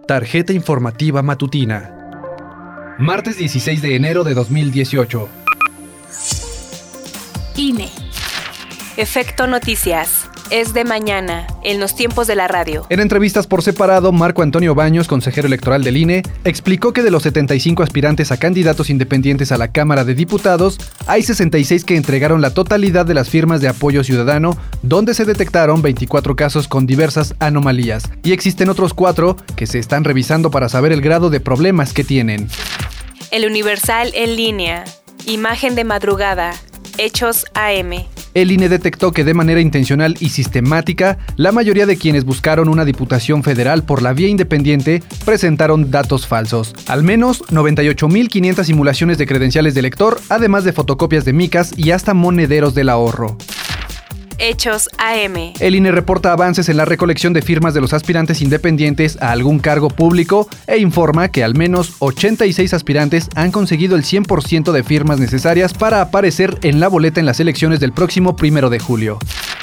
Tarjeta informativa matutina. Martes 16 de enero de 2018. INE. Efecto Noticias. Es de mañana, en los tiempos de la radio. En entrevistas por separado, Marco Antonio Baños, consejero electoral del INE, explicó que de los 75 aspirantes a candidatos independientes a la Cámara de Diputados, hay 66 que entregaron la totalidad de las firmas de apoyo ciudadano, donde se detectaron 24 casos con diversas anomalías, y existen otros 4 que se están revisando para saber el grado de problemas que tienen. El Universal en línea. Imagen de madrugada. Hechos AM. El INE detectó que de manera intencional y sistemática, la mayoría de quienes buscaron una diputación federal por la vía independiente presentaron datos falsos. Al menos 98.500 simulaciones de credenciales de elector, además de fotocopias de micas y hasta monederos del ahorro. Hechos AM. El INE reporta avances en la recolección de firmas de los aspirantes independientes a algún cargo público e informa que al menos 86 aspirantes han conseguido el 100% de firmas necesarias para aparecer en la boleta en las elecciones del próximo 1 de julio.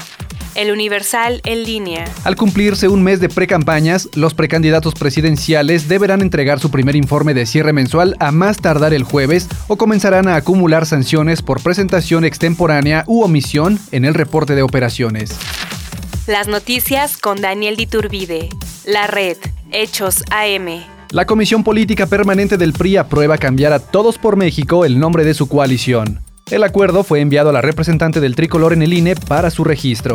El Universal en línea. Al cumplirse un mes de precampañas, los precandidatos presidenciales deberán entregar su primer informe de cierre mensual a más tardar el jueves o comenzarán a acumular sanciones por presentación extemporánea u omisión en el reporte de operaciones. Las noticias con Daniel Diturbide. La Red. Hechos AM. La Comisión Política Permanente del PRI aprueba cambiar a Todos por México el nombre de su coalición. El acuerdo fue enviado a la representante del tricolor en el INE para su registro.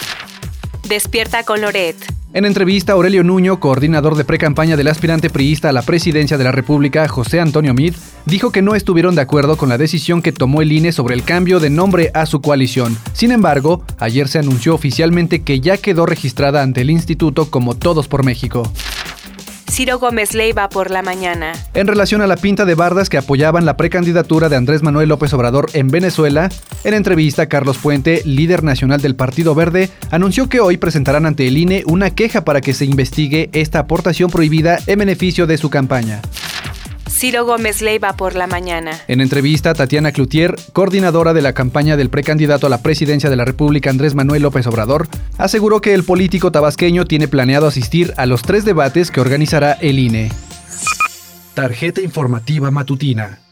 Despierta con Loret. En entrevista, Aurelio Nuño, coordinador de precampaña del aspirante priista a la presidencia de la República, José Antonio Meade, dijo que no estuvieron de acuerdo con la decisión que tomó el INE sobre el cambio de nombre a su coalición. Sin embargo, ayer se anunció oficialmente que ya quedó registrada ante el instituto como Todos por México. Ciro Gómez Leiva por la mañana. En relación a la pinta de bardas que apoyaban la precandidatura de Andrés Manuel López Obrador en Venezuela, en entrevista, Carlos Puente, líder nacional del Partido Verde, anunció que hoy presentarán ante el INE una queja para que se investigue esta aportación prohibida en beneficio de su campaña. Ciro Gómez Leiva por la mañana. En entrevista, Tatiana Cloutier, coordinadora de la campaña del precandidato a la presidencia de la República Andrés Manuel López Obrador, aseguró que el político tabasqueño tiene planeado asistir a los 3 debates que organizará el INE. Tarjeta informativa matutina.